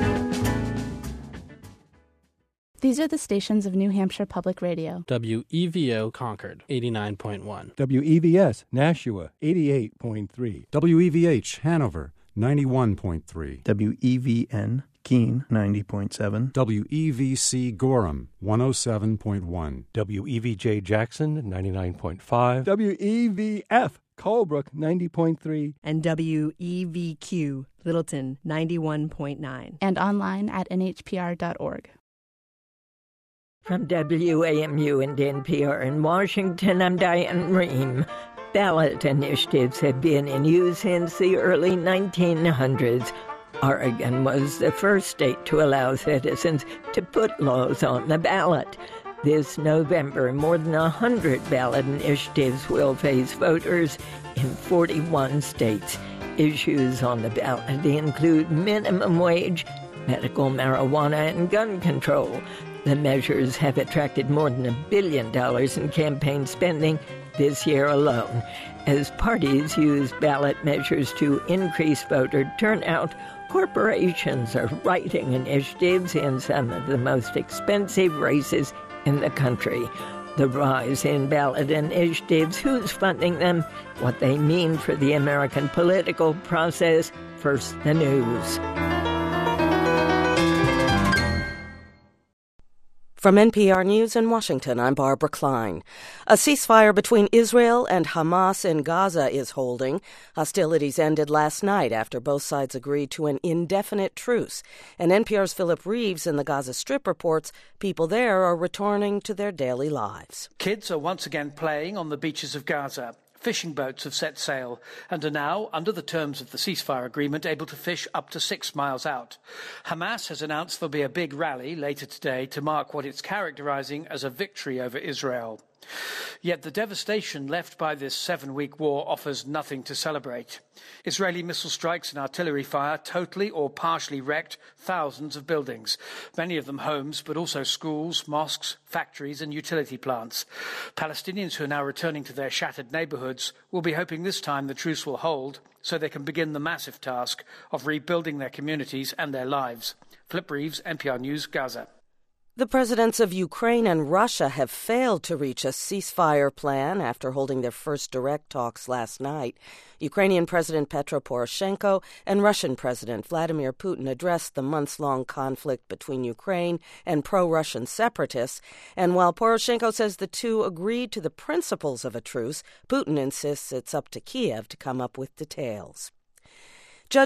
These are the stations of New Hampshire Public Radio. WEVO Concord, 89.1. WEVS Nashua, 88.3. WEVH Hanover, 91.3. WEVN Keene, 90.7. WEVC Gorham, 107.1. WEVJ Jackson, 99.5. WEVF Colebrook, 90.3. And WEVQ Littleton, 91.9. And online at nhpr.org. From WAMU and NPR in Washington, I'm Diane Rehm. Ballot initiatives have been in use since the early 1900s. Oregon was the first state to allow citizens to put laws on the ballot. This November, more than 100 ballot initiatives will face voters in 41 states. Issues on the ballot include minimum wage, medical marijuana, and gun control. The measures have attracted more than $1 billion in campaign spending this year alone. As parties use ballot measures to increase voter turnout, corporations are writing initiatives in some of the most expensive races in the country. The rise in ballot initiatives, who's funding them, what they mean for the American political process. First, the news. From NPR News in Washington, I'm Barbara Klein. A ceasefire between Israel and Hamas in Gaza is holding. Hostilities ended last night after both sides agreed to an indefinite truce. And NPR's Philip Reeves in the Gaza Strip reports people there are returning to their daily lives. Kids are once again playing on the beaches of Gaza. Fishing boats have set sail and are now, under the terms of the ceasefire agreement, able to fish up to 6 miles out. Hamas has announced there'll be a big rally later today to mark what it's characterizing as a victory over Israel. Yet the devastation left by this 7-week war offers nothing to celebrate. Israeli missile strikes and artillery fire totally or partially wrecked thousands of buildings, many of them homes, but also schools, mosques, factories and utility plants. Palestinians who are now returning to their shattered neighborhoods will be hoping this time the truce will hold so they can begin the massive task of rebuilding their communities and their lives. Philip Reeves, NPR News, Gaza. The presidents of Ukraine and Russia have failed to reach a ceasefire plan after holding their first direct talks last night. Ukrainian President Petro Poroshenko and Russian President Vladimir Putin addressed the months-long conflict between Ukraine and pro-Russian separatists. And while Poroshenko says the two agreed to the principles of a truce, Putin insists it's up to Kiev to come up with details.